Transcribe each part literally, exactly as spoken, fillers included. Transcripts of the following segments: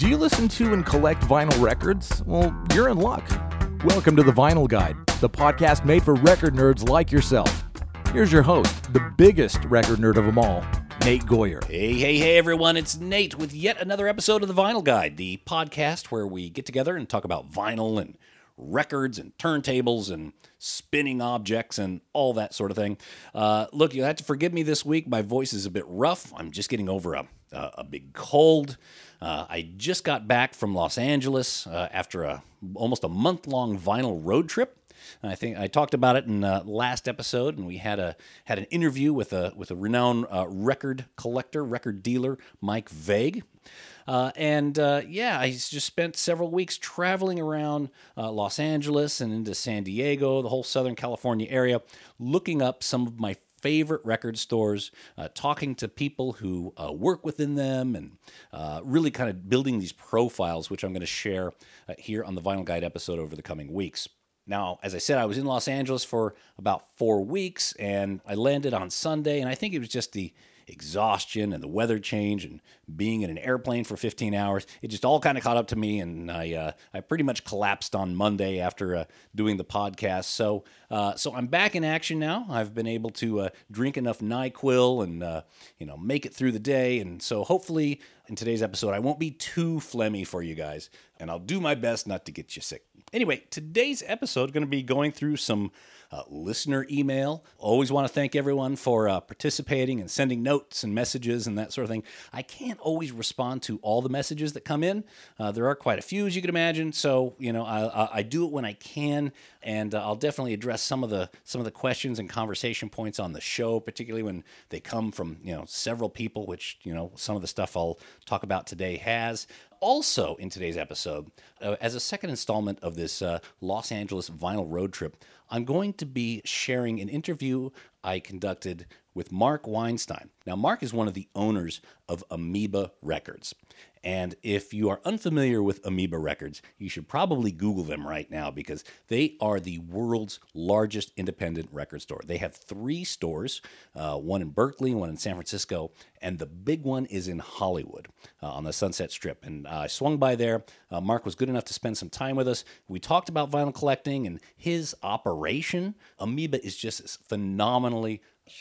Do you listen to and collect vinyl records? Well, you're in luck. Welcome to The Vinyl Guide, the podcast made for record nerds like yourself. Here's your host, the biggest record nerd of them all, Nate Goyer. Hey, hey, hey, everyone. It's Nate with yet another episode of The Vinyl Guide, the podcast where we get together and talk about vinyl and records and turntables and spinning objects and all that sort of thing. Uh, look, you'll have to forgive me this week. My voice is a bit rough. I'm just getting over a, a, a big cold. Uh, I just got back from Los Angeles uh, after a almost a month-long vinyl road trip. I think I talked about it in the uh, last episode, and we had a had an interview with a with a renowned uh, record collector, record dealer, Mike Vague. Uh, and uh, yeah, I just spent several weeks traveling around uh, Los Angeles and into San Diego, the whole Southern California area, looking up some of my favorite record stores, uh, talking to people who uh, work within them, and uh, really kind of building these profiles, which I'm going to share uh, here on the Vinyl Guide episode over the coming weeks. Now, as I said, I was in Los Angeles for about four weeks, and I landed on Sunday, and I think it was just the exhaustion and the weather change and being in an airplane for fifteen hours. It just all kind of caught up to me, and I uh, I pretty much collapsed on Monday after uh, doing the podcast. So uh, so I'm back in action now. I've been able to uh, drink enough NyQuil and uh, you know make it through the day, and so hopefully in today's episode I won't be too phlegmy for you guys, and I'll do my best not to get you sick. Anyway, today's episode is going to be going through some uh, listener email. Always want to thank everyone for uh, participating and sending notes and messages and that sort of thing. I can't always respond to all the messages that come in. Uh, there are quite a few, as you can imagine. So, you know, I, I, I do it when I can, and uh, I'll definitely address some of the some of the questions and conversation points on the show, particularly when they come from, you know, several people, which, you know, some of the stuff I'll talk about today has. Also, in today's episode, uh, as a second installment of this uh, Los Angeles vinyl road trip, I'm going to be sharing an interview I conducted with Mark Weinstein. Now, Mark is one of the owners of Amoeba Records. And if you are unfamiliar with Amoeba Records, you should probably Google them right now, because they are the world's largest independent record store. They have three stores, uh, one in Berkeley, one in San Francisco, and the big one is in Hollywood uh, on the Sunset Strip. And uh, I swung by there. Uh, Mark was good enough to spend some time with us. We talked about vinyl collecting and his operation. Amoeba is just this phenomenally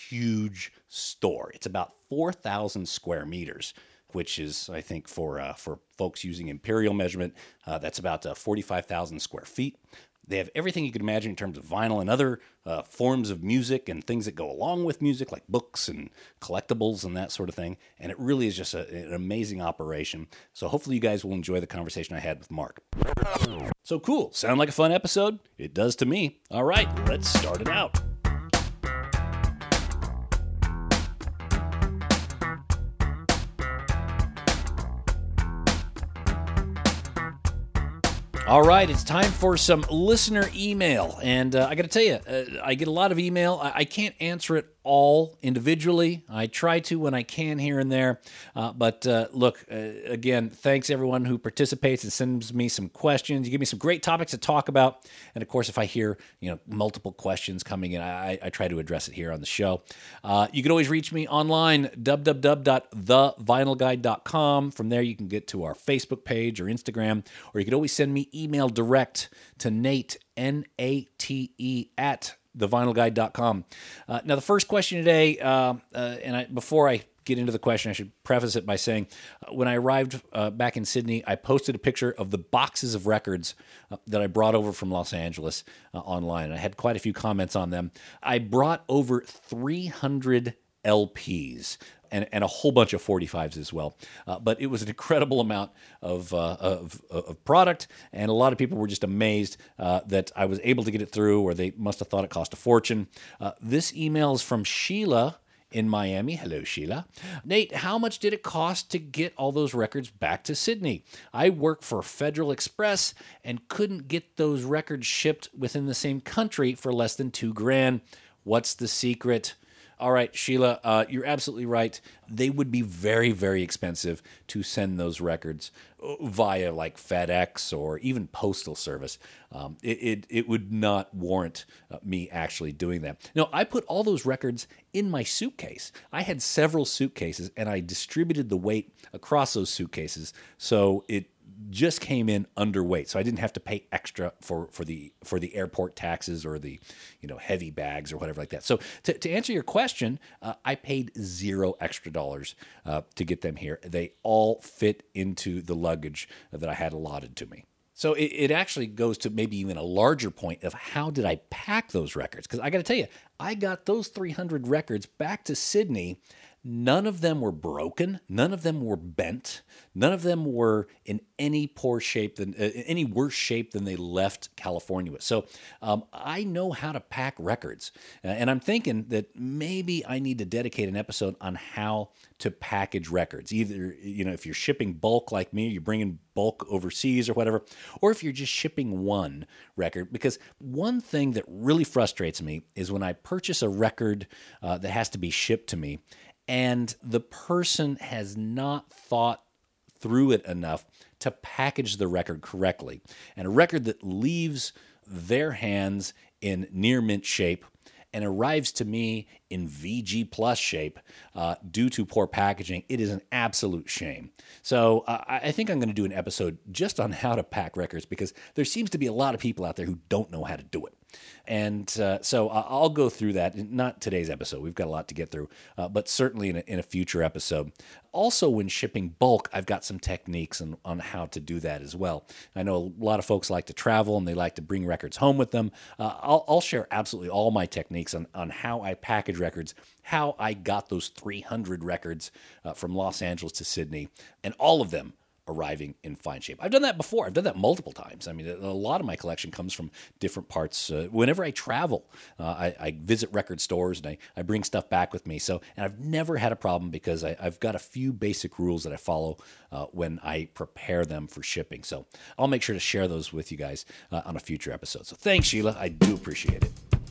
huge store. It's about four thousand square meters, which is, I think, for uh, for folks using imperial measurement, uh, that's about uh, forty-five thousand square feet. They have everything you could imagine in terms of vinyl and other uh, forms of music and things that go along with music, like books and collectibles and that sort of thing. And it really is just a, an amazing operation. So hopefully you guys will enjoy the conversation I had with Mark. So cool. Sound like a fun episode? It does to me. All right, let's start it out. All right, it's time for some listener email, and uh, I got to tell you, uh, I get a lot of email. I, I can't answer it all individually. I try to when I can here and there, uh, but uh, look, uh, again, thanks everyone who participates and sends me some questions. You give me some great topics to talk about, and of course, if I hear you know multiple questions coming in, I, I try to address it here on the show. Uh, you can always reach me online, w w w dot the vinyl guide dot com. From there, you can get to our Facebook page or Instagram, or you can always send me email direct to Nate, N A T E, at the vinyl guide dot com. Uh, now, the first question today, uh, uh, and I, before I get into the question, I should preface it by saying, uh, when I arrived uh, back in Sydney, I posted a picture of the boxes of records uh, that I brought over from Los Angeles uh, online. I had quite a few comments on them. I brought over three hundred L Ps. And, and a whole bunch of forty-fives as well. Uh, but it was an incredible amount of, uh, of of product, and a lot of people were just amazed uh, that I was able to get it through, or they must have thought it cost a fortune. Uh, this email is from Sheila in Miami. Hello, Sheila. Nate, how much did it cost to get all those records back to Sydney? I work for Federal Express and couldn't get those records shipped within the same country for less than two grand. What's the secret? All right, Sheila, uh, you're absolutely right. They would be very, very expensive to send those records via like FedEx or even Postal Service. Um, it, it it would not warrant uh, me actually doing that. No, I put all those records in my suitcase. I had several suitcases, and I distributed the weight across those suitcases, so it just came in underweight, so I didn't have to pay extra for, for the for the airport taxes or the you know heavy bags or whatever like that. So to, to answer your question, uh, I paid zero extra dollars uh, to get them here. They all fit into the luggage that I had allotted to me. So it, it actually goes to maybe even a larger point of how did I pack those records? Because I got to tell you, I got those three hundred records back to Sydney. None of them were broken. None of them were bent. None of them were in any poor shape than uh, any worse shape than they left California with. So um, I know how to pack records, uh, and I'm thinking that maybe I need to dedicate an episode on how to package records. Either you know if you're shipping bulk like me, you're bringing bulk overseas or whatever, or if you're just shipping one record. Because one thing that really frustrates me is when I purchase a record uh, that has to be shipped to me, and the person has not thought through it enough to package the record correctly. And a record that leaves their hands in near mint shape and arrives to me in V G plus shape uh, due to poor packaging, it is an absolute shame. So uh, I think I'm going to do an episode just on how to pack records, because there seems to be a lot of people out there who don't know how to do it. And uh, so I'll go through that. Not today's episode. We've got a lot to get through, uh, but certainly in a, in a future episode. Also, when shipping bulk, I've got some techniques on, on how to do that as well. I know a lot of folks like to travel and they like to bring records home with them. Uh, I'll, I'll share absolutely all my techniques on, on how I package records, how I got those three hundred records uh, from Los Angeles to Sydney, and all of them arriving in fine shape. I've done that before. I've done that multiple times. I mean, a lot of my collection comes from different parts. Uh, whenever I travel, uh, I, I visit record stores and I, I bring stuff back with me. So, and I've never had a problem because I, I've got a few basic rules that I follow uh, when I prepare them for shipping. So I'll make sure to share those with you guys uh, on a future episode. So thanks, Sheila. I do appreciate it.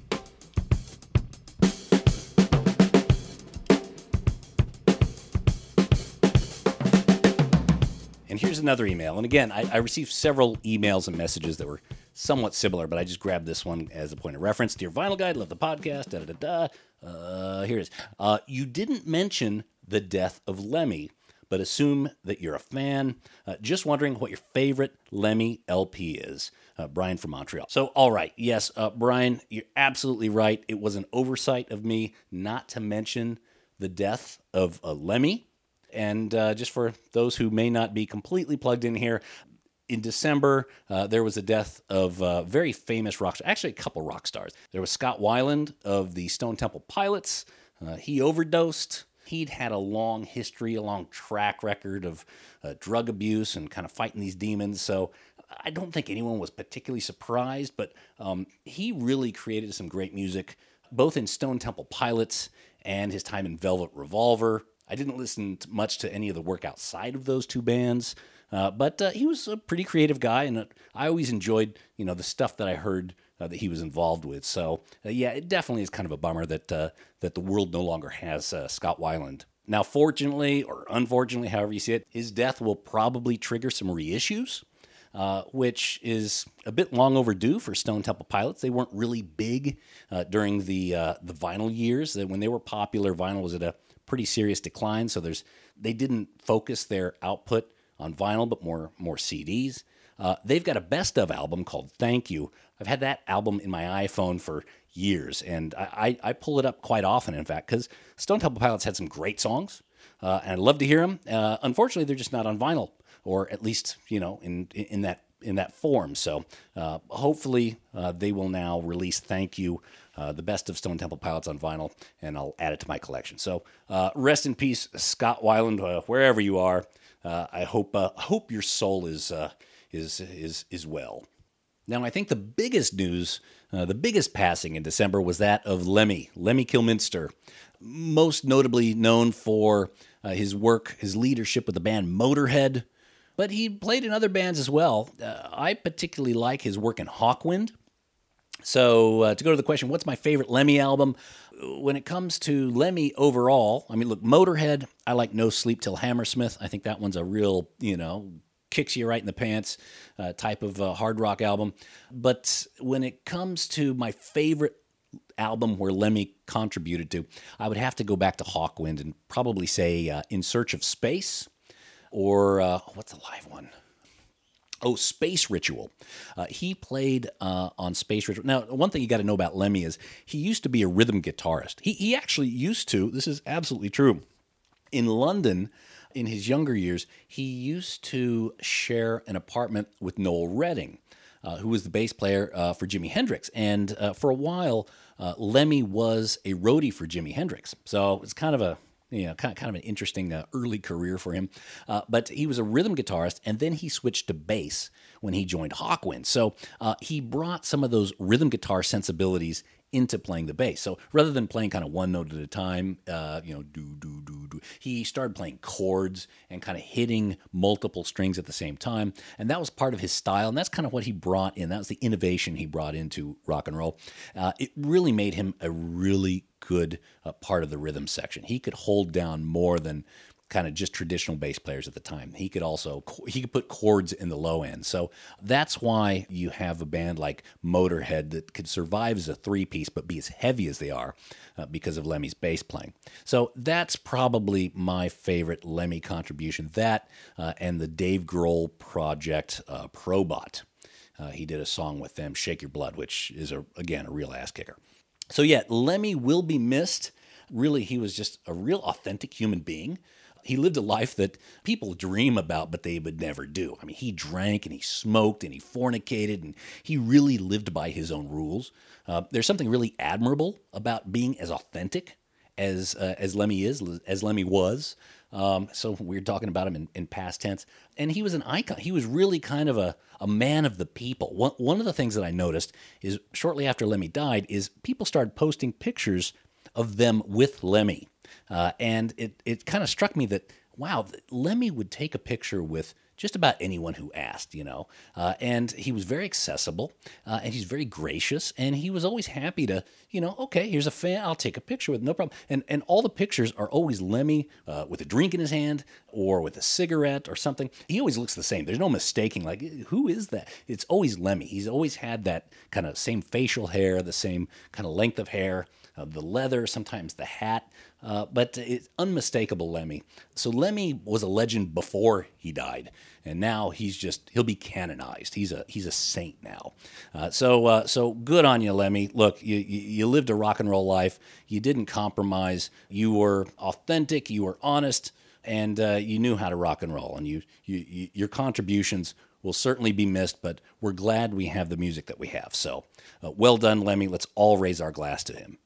And here's another email. And again, I, I received several emails and messages that were somewhat similar, but I just grabbed this one as a point of reference. Dear Vinyl Guide, love the podcast. Da da da da. Uh, here it is. Uh, you didn't mention the death of Lemmy, but assume that you're a fan. Uh, just wondering what your favorite Lemmy L P is. Uh, Brian from Montreal. So, all right. Yes, uh, Brian, you're absolutely right. It was an oversight of me not to mention the death of uh, Lemmy. And uh, just for those who may not be completely plugged in here, in December, uh, there was the death of a very famous rock star, actually a couple rock stars. There was Scott Weiland of the Stone Temple Pilots. Uh, he overdosed. He'd had a long history, a long track record of uh, drug abuse and kind of fighting these demons. So I don't think anyone was particularly surprised, but um, he really created some great music, both in Stone Temple Pilots and his time in Velvet Revolver. I didn't listen to much to any of the work outside of those two bands, uh, but uh, he was a pretty creative guy, and uh, I always enjoyed, you know, the stuff that I heard uh, that he was involved with. So, uh, yeah, it definitely is kind of a bummer that uh, that the world no longer has uh, Scott Weiland. Now, fortunately, or unfortunately, however you see it, his death will probably trigger some reissues, uh, which is a bit long overdue for Stone Temple Pilots. They weren't really big uh, during the uh, the vinyl years. When they were popular, vinyl was at a pretty serious decline, so there's they didn't focus their output on vinyl, but more more C Ds. Uh, they've got a best of album called Thank You. I've had that album in my iPhone for years, and I, I, I pull it up quite often, in fact, because Stone Temple Pilots had some great songs, uh, and I'd love to hear them. Uh, unfortunately, they're just not on vinyl, or at least you know in in that in that form. So uh, hopefully uh, they will now release Thank You, uh, the best of Stone Temple Pilots on vinyl, and I'll add it to my collection. So uh, rest in peace, Scott Weiland, uh, wherever you are. Uh, I hope uh, hope your soul is uh, is is is well. Now, I think the biggest news, uh, the biggest passing in December was that of Lemmy, Lemmy Kilminster, most notably known for uh, his work, his leadership with the band Motorhead. But he played in other bands as well. Uh, I particularly like his work in Hawkwind. So uh, to go to the question, what's my favorite Lemmy album? When it comes to Lemmy overall, I mean, look, Motorhead, I like No Sleep Till Hammersmith. I think that one's a real, you know, kicks you right in the pants uh, type of uh, hard rock album. But when it comes to my favorite album where Lemmy contributed to, I would have to go back to Hawkwind and probably say uh, In Search of Space. Or, uh, what's the live one? Oh, Space Ritual. Uh, he played uh, on Space Ritual. Now, one thing you got to know about Lemmy is he used to be a rhythm guitarist. He, he actually used to, this is absolutely true, in London, in his younger years, he used to share an apartment with Noel Redding, uh, who was the bass player uh, for Jimi Hendrix. And uh, for a while, uh, Lemmy was a roadie for Jimi Hendrix. So it's kind of a you know, kind of, kind of an interesting uh, early career for him. Uh, but he was a rhythm guitarist, and then he switched to bass when he joined Hawkwind. So uh, he brought some of those rhythm guitar sensibilities into playing the bass. So rather than playing kind of one note at a time, uh, you know, do, do, do, do, he started playing chords and kind of hitting multiple strings at the same time. And that was part of his style. And that's kind of what he brought in. That was the innovation he brought into rock and roll. Uh, it really made him a really good uh, part of the rhythm section. He could hold down more than kind of just traditional bass players at the time. He could also, he could put chords in the low end. So that's why you have a band like Motorhead that could survive as a three-piece but be as heavy as they are uh, because of Lemmy's bass playing. So that's probably my favorite Lemmy contribution. That uh, and the Dave Grohl project, uh, Probot. Uh, he did a song with them, Shake Your Blood, which is, a, again, a real ass kicker. So yeah, Lemmy will be missed. Really, he was just a real authentic human being. He lived a life that people dream about, but they would never do. I mean, he drank and he smoked and he fornicated, and he really lived by his own rules. Uh, there's something really admirable about being as authentic as uh, as Lemmy is, as Lemmy was. Um, so we were talking about him in, in past tense. And he was an icon. He was really kind of a, a man of the people. One, one of the things that I noticed is shortly after Lemmy died is people started posting pictures of them with Lemmy. Uh, and it, it kind of struck me that, wow, Lemmy would take a picture with just about anyone who asked, you know. Uh, and he was very accessible, uh, and he's very gracious, and he was always happy to, you know, okay, here's a fan, I'll take a picture with no problem. And and all the pictures are always Lemmy uh, with a drink in his hand or with a cigarette or something. He always looks the same. There's no mistaking, like, who is that? It's always Lemmy. He's always had that kind of same facial hair, the same kind of length of hair, uh, the leather, sometimes the hat. Uh, but it's unmistakable Lemmy. So Lemmy was a legend before he died, and now he's just, he'll be canonized. He's a he's a saint now. Uh, so uh, so good on you, Lemmy. Look, you, you you lived a rock and roll life. You didn't compromise. You were authentic. You were honest, and uh, you knew how to rock and roll. And you, you, you your contributions will certainly be missed, but we're glad we have the music that we have. So uh, well done, Lemmy. Let's all raise our glass to him.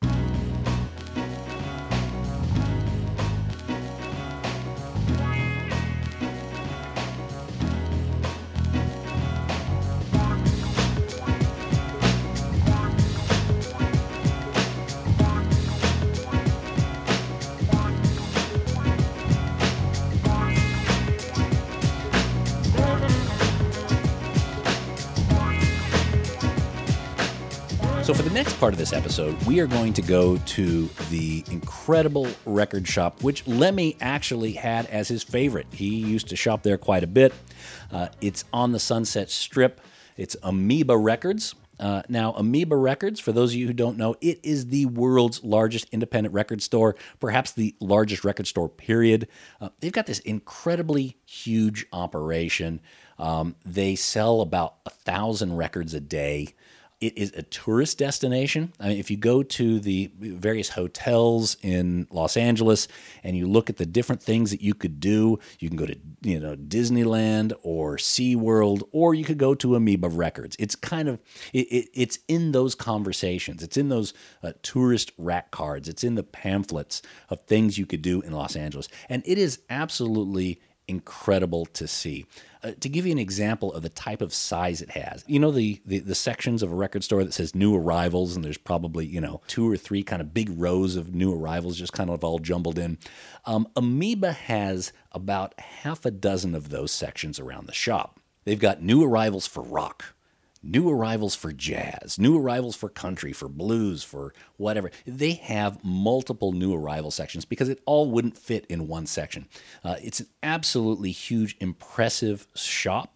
So for the next part of this episode, we are going to go to the incredible record shop, which Lemmy actually had as his favorite. He used to shop there quite a bit. Uh, it's on the Sunset Strip. It's Amoeba Records. Uh, now, Amoeba Records, for those of you who don't know, it is the world's largest independent record store, perhaps the largest record store, period. Uh, they've got this incredibly huge operation. Um, they sell about a thousand records a day. It is a tourist destination. I mean, if you go to the various hotels in Los Angeles and you look at the different things that you could do, you can go to, you know, Disneyland or SeaWorld, or you could go to Amoeba Records. It's kind of, it, it, it's in those conversations. It's in those uh, tourist rack cards. It's in the pamphlets of things you could do in Los Angeles. And it is absolutely incredible to see. Uh, to give you an example of the type of size it has, you know, the, the the sections of a record store that says new arrivals, and there's probably, you know, two or three kind of big rows of new arrivals just kind of all jumbled in. Um, Amoeba has about half a dozen of those sections around the shop. They've got new arrivals for rock, new arrivals for jazz, new arrivals for country, for blues, for whatever. They have multiple new arrival sections because it all wouldn't fit in one section. Uh, it's an absolutely huge, impressive shop.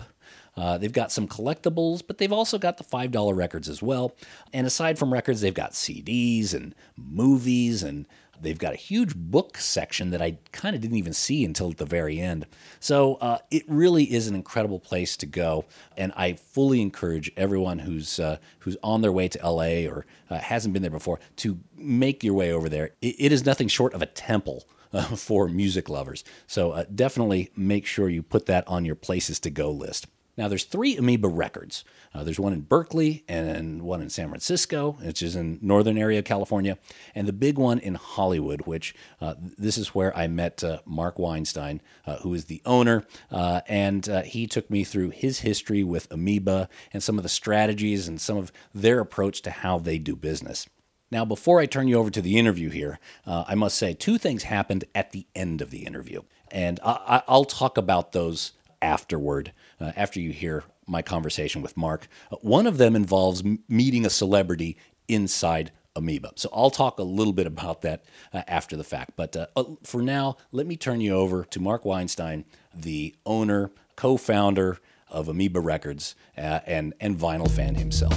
Uh, they've got some collectibles, but they've also got the five dollar records as well. And aside from records, they've got C Ds and movies, and they've got a huge book section that I kind of didn't even see until at the very end. So uh, it really is an incredible place to go, and I fully encourage everyone who's uh, who's on their way to L A or uh, hasn't been there before to make your way over there. It, it is nothing short of a temple uh, for music lovers. So uh, definitely make sure you put that on your places to go list. Now, there's three Amoeba records. Uh, there's one in Berkeley and one in San Francisco, which is in northern area of California, and the big one in Hollywood, which uh, this is where I met uh, Mark Weinstein, uh, who is the owner, uh, and uh, he took me through his history with Amoeba and some of the strategies and some of their approach to how they do business. Now, before I turn you over to the interview here, uh, I must say two things happened at the end of the interview, and I- I'll talk about those afterward, uh, after you hear my conversation with Mark. Uh, one of them involves m- meeting a celebrity inside Amoeba. So I'll talk a little bit about that uh, after the fact. But uh, uh, for now, let me turn you over to Mark Weinstein, the owner, co-founder of Amoeba Records, uh, and, and vinyl fan himself.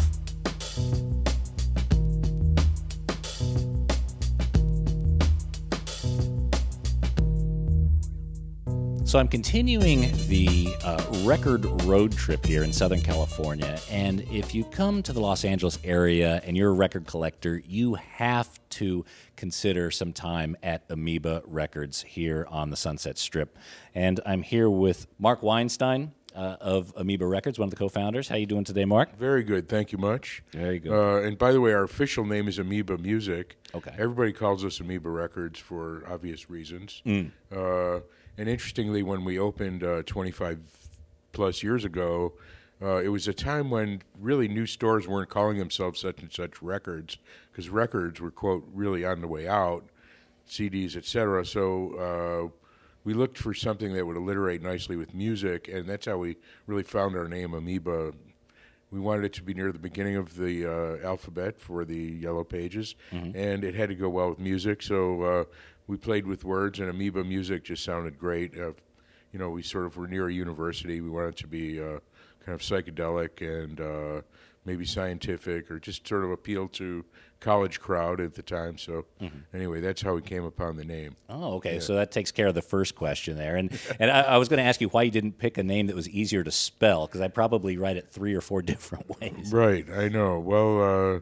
So I'm continuing the uh, record road trip here in Southern California, and if you come to the Los Angeles area and you're a record collector, you have to consider some time at Amoeba Records here on the Sunset Strip. And I'm here with Mark Weinstein uh, of Amoeba Records, one of the co-founders. How you doing today, Mark? Very good, thank you much. Very good. Uh, and by the way, our official name is Amoeba Music. Okay. Everybody calls us Amoeba Records for obvious reasons. Mm. Uh, And interestingly, when we opened uh, twenty-five plus years ago, uh, it was a time when really new stores weren't calling themselves such and such records, because records were, quote, really on the way out, C Ds, et cetera. So uh, we looked for something that would alliterate nicely with music, and that's how we really found our name, Amoeba. We wanted it to be near the beginning of the uh, alphabet for the Yellow Pages, mm-hmm. and it had to go well with music, so uh, we played with words, and Amoeba Music just sounded great. Uh, you know, we sort of were near a university. We wanted it to be uh, kind of psychedelic and uh, maybe scientific, or just sort of appeal to college crowd at the time. So mm-hmm. anyway, that's how we came upon the name. Oh, okay. Yeah. So that takes care of the first question there. And and I, I was going to ask you why you didn't pick a name that was easier to spell, because I probably write it three or four different ways. Right, I know. Well, uh,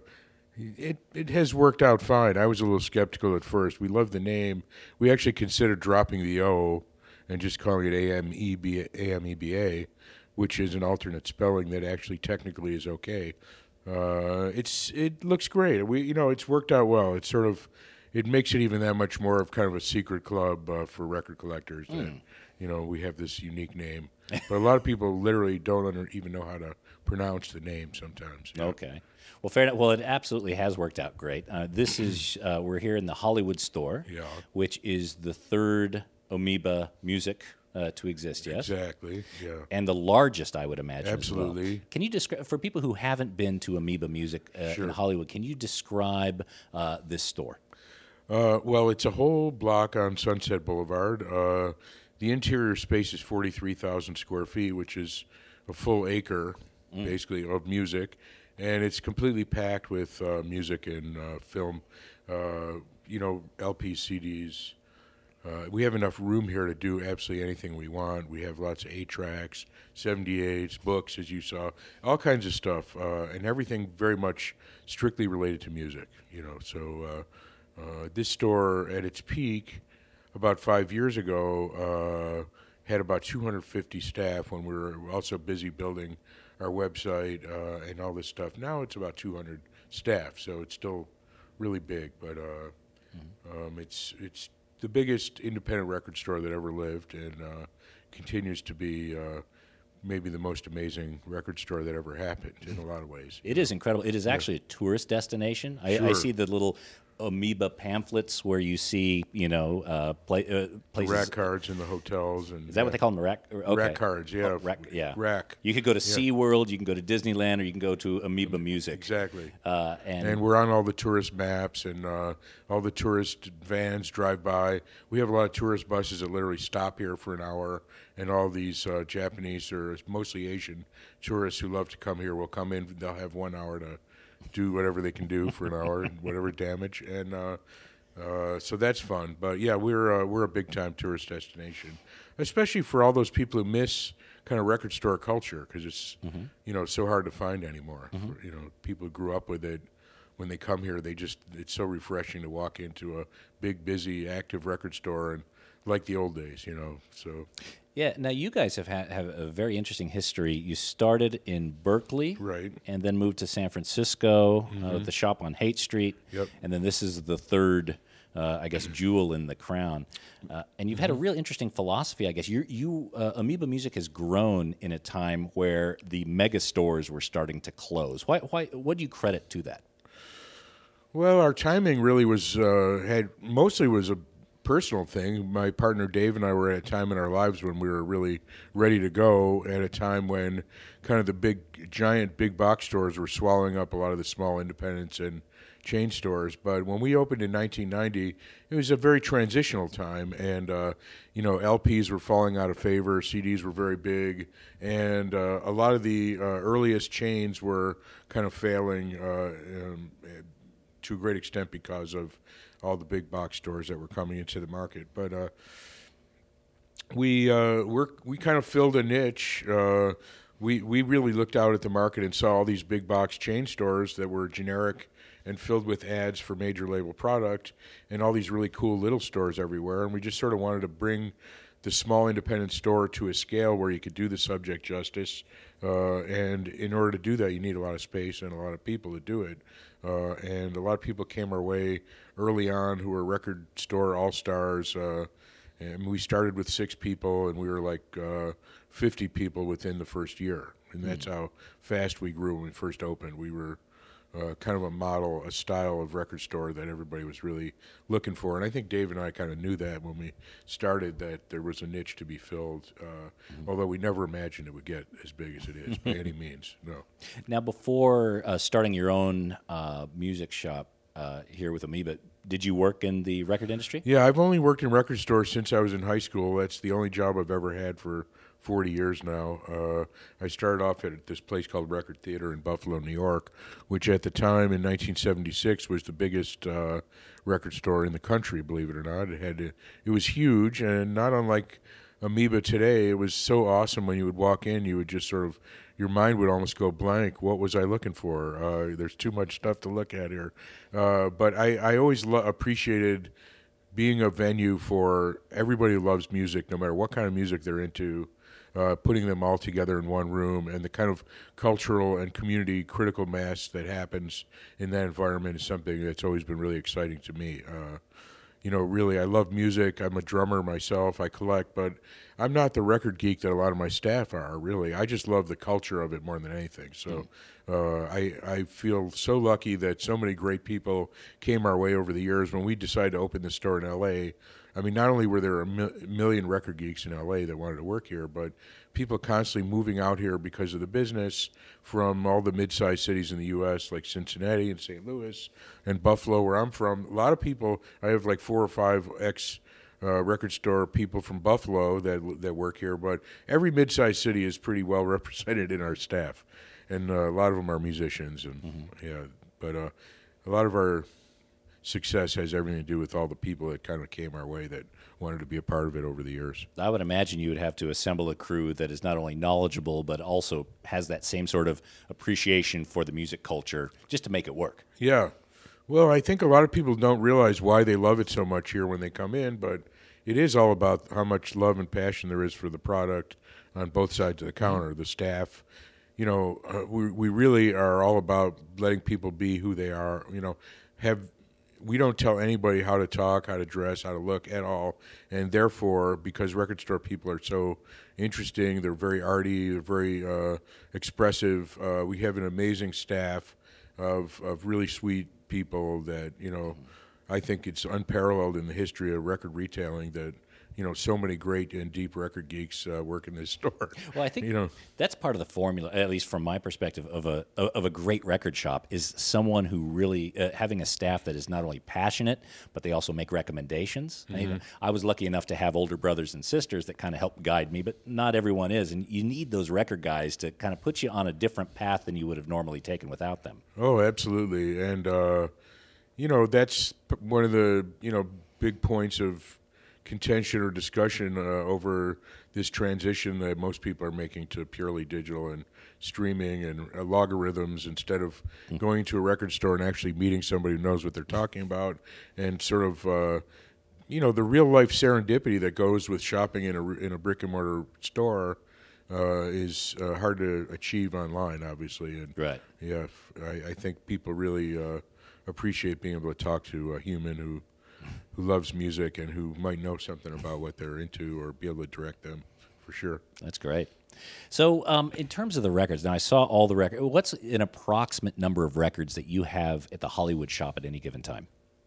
It it has worked out fine. I was a little skeptical at first. We love the name. We actually considered dropping the O and just calling it A M E B A, which is an alternate spelling that actually technically is okay. Uh, it's it looks great. We you know it's worked out well. It's sort of it makes it even that much more of kind of a secret club uh, for record collectors. Mm. That, you know, we have this unique name, but a lot of people literally don't under, even know how to pronounce the name sometimes. Yeah. Okay. Well, fair enough. Well, it absolutely has worked out great. Uh, this is uh, we're here in the Hollywood store, yeah. which is the third Amoeba Music uh, to exist. Yes, exactly. Yeah, and the largest, I would imagine. Absolutely. As well. Can you describe for people who haven't been to Amoeba Music uh, sure. in Hollywood? Can you describe uh, this store? Uh, well, it's a whole block on Sunset Boulevard. Uh, the interior space is forty-three thousand square feet, which is a full acre, mm. basically, of music. And it's completely packed with uh, music and uh, film, uh, you know, L Ps, C Ds. Uh, we have enough room here to do absolutely anything we want. We have lots of eight tracks, seventy-eights, books, as you saw, all kinds of stuff, uh, and everything very much strictly related to music, you know. So uh, uh, this store, at its peak, about five years ago, uh, had about two hundred fifty staff when we were also busy building our website uh, and all this stuff. Now it's about two hundred staff, so it's still really big. But uh, mm-hmm. um, it's it's the biggest independent record store that ever lived, and uh, continues to be uh, maybe the most amazing record store that ever happened in a lot of ways. It is incredible. It is actually yeah. a tourist destination. I, sure. I see the little amoeba pamphlets where you see, you know, uh, play, uh, places. Rack cards in the hotels. And Is that what they call them? Rack? Okay. Rack cards, yeah. Oh, rack, yeah. Rack. You could go to SeaWorld, you can go to Disneyland, or you can go to Amoeba Music. Exactly. Uh, and, and we're on all the tourist maps, and uh, all the tourist vans drive by. We have a lot of tourist buses that literally stop here for an hour, and all these uh, Japanese or mostly Asian tourists who love to come here will come in. They'll have one hour to do whatever they can do for an hour, whatever damage, and uh, uh, so that's fun. But yeah, we're uh, we're a big time tourist destination, especially for all those people who miss kind of record store culture, because it's mm-hmm. you know so hard to find anymore. Mm-hmm. For, you know, people who grew up with it. When they come here, they just it's so refreshing to walk into a big, busy, active record store and like the old days, you know. So. Yeah. Now you guys have had have a very interesting history. You started in Berkeley, right, and then moved to San Francisco mm-hmm. uh, with the shop on Haight Street. Yep. And then this is the third, uh, I guess, jewel in the crown. Uh, and you've had a real interesting philosophy, I guess. You, you uh, Amoeba Music has grown in a time where the mega stores were starting to close. Why? Why? What do you credit to that? Well, our timing really was uh, had mostly was a personal thing. My partner Dave and I were at a time in our lives when we were really ready to go, at a time when kind of the big, giant big box stores were swallowing up a lot of the small independents and chain stores. But when we opened in nineteen ninety, it was a very transitional time, and uh, you know, L Ps were falling out of favor, C Ds were very big, and uh, a lot of the uh, earliest chains were kind of failing uh, um, to a great extent because of all the big box stores that were coming into the market. But uh, we uh, we're, we kind of filled a niche. Uh, we we really looked out at the market and saw all these big box chain stores that were generic and filled with ads for major label product, and all these really cool little stores everywhere. And we just sort of wanted to bring the small independent store to a scale where you could do the subject justice. Uh, and in order to do that, you need a lot of space and a lot of people to do it. Uh, and a lot of people came our way early on who were record store all-stars. Uh, and we started with six people, and we were like uh, fifty people within the first year. And that's mm-hmm. how fast we grew when we first opened. We were uh, kind of a model, a style of record store that everybody was really looking for. And I think Dave and I kind of knew that when we started, that there was a niche to be filled, uh, mm-hmm. although we never imagined it would get as big as it is by any means, no. Now, before uh, starting your own uh, music shop uh, here with Amoeba, did you work in the record industry? Yeah, I've only worked in record stores since I was in high school. That's the only job I've ever had for forty years now. Uh, I started off at this place called Record Theater in Buffalo, New York, which at the time in nineteen seventy-six was the biggest uh, record store in the country, believe it or not. It had to, it was huge, and not unlike Amoeba today. It was so awesome when you would walk in, you would just sort of, your mind would almost go blank. What was I looking for? Uh, there's too much stuff to look at here. Uh, but I, I always lo- appreciated being a venue for everybody who loves music, no matter what kind of music they're into. Uh, putting them all together in one room, and the kind of cultural and community critical mass that happens in that environment is something that's always been really exciting to me. Uh, you know, really, I love music. I'm a drummer myself. I collect, but I'm not the record geek that a lot of my staff are, really. I just love the culture of it more than anything. So uh, I, I feel so lucky that so many great people came our way over the years. When we decided to open this store in L A, I mean, not only were there a million record geeks in L A that wanted to work here, but people constantly moving out here because of the business from all the mid-sized cities in the U S, like Cincinnati and Saint Louis and Buffalo, where I'm from. A lot of people, I have like four or five ex uh, record store people from Buffalo that that work here, but every mid-sized city is pretty well represented in our staff, and uh, a lot of them are musicians, and mm-hmm. yeah, but uh, a lot of our success has everything to do with all the people that kind of came our way that wanted to be a part of it over the years. I would imagine you would have to assemble a crew that is not only knowledgeable, but also has that same sort of appreciation for the music culture just to make it work. Yeah. Well, I think a lot of people don't realize why they love it so much here when they come in, but it is all about how much love and passion there is for the product on both sides of the counter, mm-hmm. the staff. You know, uh, we we really are all about letting people be who they are, you know, have... We don't tell anybody how to talk, how to dress, how to look at all. And therefore, because record store people are so interesting, they're very arty, they're very uh, expressive. Uh, we have an amazing staff of of really sweet people that, you know, I think it's unparalleled in the history of record retailing that, you know, so many great and deep record geeks uh, work in this store. Well, I think you know, that's part of the formula, at least from my perspective, of a of a great record shop is someone who really uh, having a staff that is not only passionate, but they also make recommendations. Mm-hmm. I, I was lucky enough to have older brothers and sisters that kind of help guide me, but not everyone is, and you need those record guys to kind of put you on a different path than you would have normally taken without them. Oh, absolutely, and uh, you know that's one of the you know big points of contention or discussion uh, over this transition that most people are making to purely digital and streaming and uh, logarithms instead of mm-hmm. going to a record store and actually meeting somebody who knows what they're talking about, and sort of uh, you know the real life serendipity that goes with shopping in a in a brick and mortar store uh, is uh, hard to achieve online, obviously. And right. Yeah, I, I think people really uh, appreciate being able to talk to a human who. who loves music and who might know something about what they're into or be able to direct them, for sure. That's great. So um, in terms of the records, now I saw all the records. What's an approximate number of records that you have at the Hollywood shop at any given time?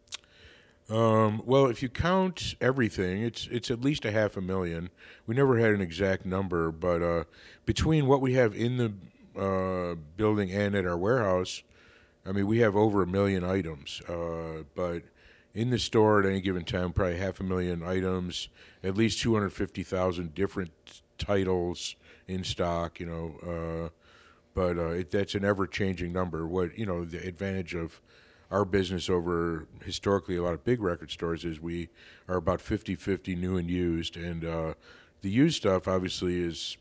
Um, well, if you count everything, it's it's at least a half a million. We never had an exact number, but uh, between what we have in the uh, building and at our warehouse, I mean, we have over a million items, uh, but in the store at any given time, probably half a million items, at least two hundred fifty thousand different titles in stock, you know. Uh, but uh, it, that's an ever-changing number. What, you know, the advantage of our business over historically a lot of big record stores is we are about fifty-fifty new and used. And uh, the used stuff, obviously, is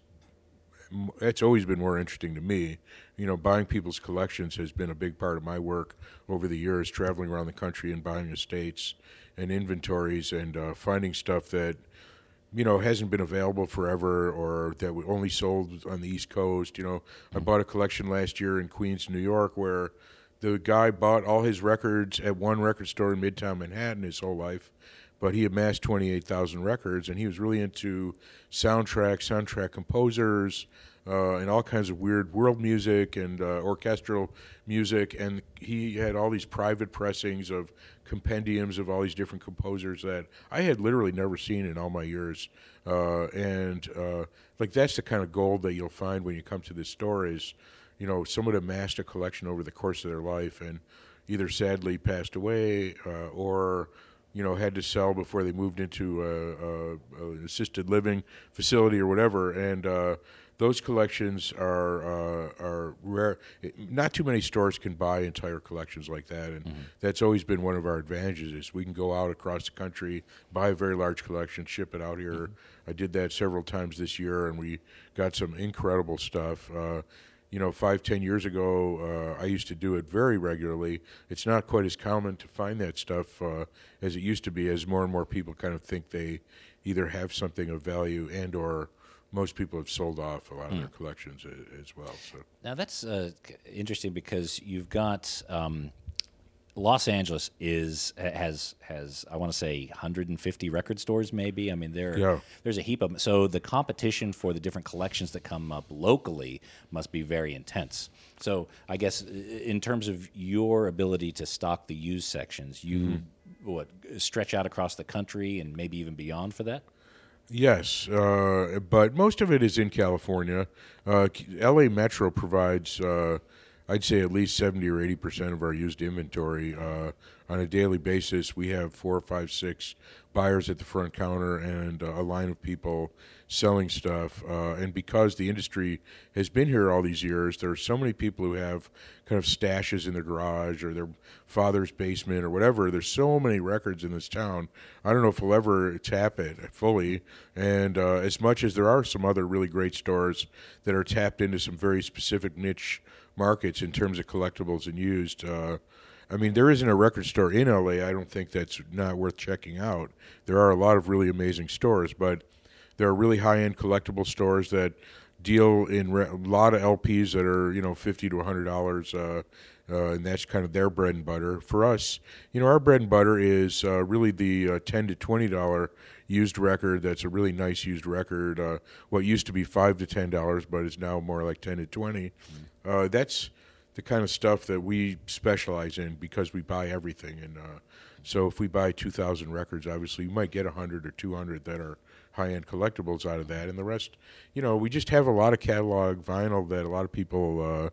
it's always been more interesting to me. You know, buying people's collections has been a big part of my work over the years, traveling around the country and buying estates and inventories and uh, finding stuff that, you know, hasn't been available forever or that we only sold on the East Coast. You know, I bought a collection last year in Queens, New York, where the guy bought all his records at one record store in Midtown Manhattan his whole life, but he amassed twenty-eight thousand records, and he was really into soundtracks, soundtrack composers, uh, and all kinds of weird world music and uh, orchestral music, and he had all these private pressings of compendiums of all these different composers that I had literally never seen in all my years, uh, and uh, like that's the kind of gold that you'll find when you come to this store is, you know, someone amassed a collection over the course of their life and either sadly passed away uh, or, you know, had to sell before they moved into a, a, an assisted living facility or whatever. And uh, those collections are uh, are rare. Not too many stores can buy entire collections like that, and mm-hmm. that's always been one of our advantages. Is we can go out across the country, buy a very large collection, ship it out here. Mm-hmm. I did that several times this year, and we got some incredible stuff. Uh, You know, five, ten years ago, uh, I used to do it very regularly. It's not quite as common to find that stuff uh, as it used to be, as more and more people kind of think they either have something of value and or most people have sold off a lot of mm. their collections a, as well. So now that's uh, interesting because you've got um, Los Angeles is has has I want to say one hundred fifty record stores maybe. I mean there yeah. there's a heap of them. So the competition for the different collections that come up locally must be very intense. So I guess in terms of your ability to stock the used sections, you mm-hmm. what stretch out across the country and maybe even beyond for that? Yes, uh, but most of it is in California. Uh, L A Metro provides uh, I'd say at least seventy or eighty percent of our used inventory. Uh, on a daily basis, we have four, five, six buyers at the front counter and uh, a line of people selling stuff. Uh, and because the industry has been here all these years, there are so many people who have kind of stashes in their garage or their father's basement or whatever. There's so many records in this town. I don't know if we'll ever tap it fully. And uh, as much as there are some other really great stores that are tapped into some very specific niche markets in terms of collectibles and used. Uh, I mean, there isn't a record store in L A, I don't think, that's not worth checking out. There are a lot of really amazing stores, but there are really high-end collectible stores that deal in re- a lot of L Ps that are, you know, fifty to one hundred dollars, uh, uh, and that's kind of their bread and butter. For us, you know, our bread and butter is uh, really the uh, ten to twenty dollars used record that's a really nice used record. Uh, what used to be five to ten dollars, but is now more like ten to twenty. Mm-hmm. Uh, that's the kind of stuff that we specialize in because we buy everything. And uh, so if we buy two thousand records, obviously you might get one hundred or two hundred that are high-end collectibles out of that. And the rest, you know, we just have a lot of catalog vinyl that a lot of people uh,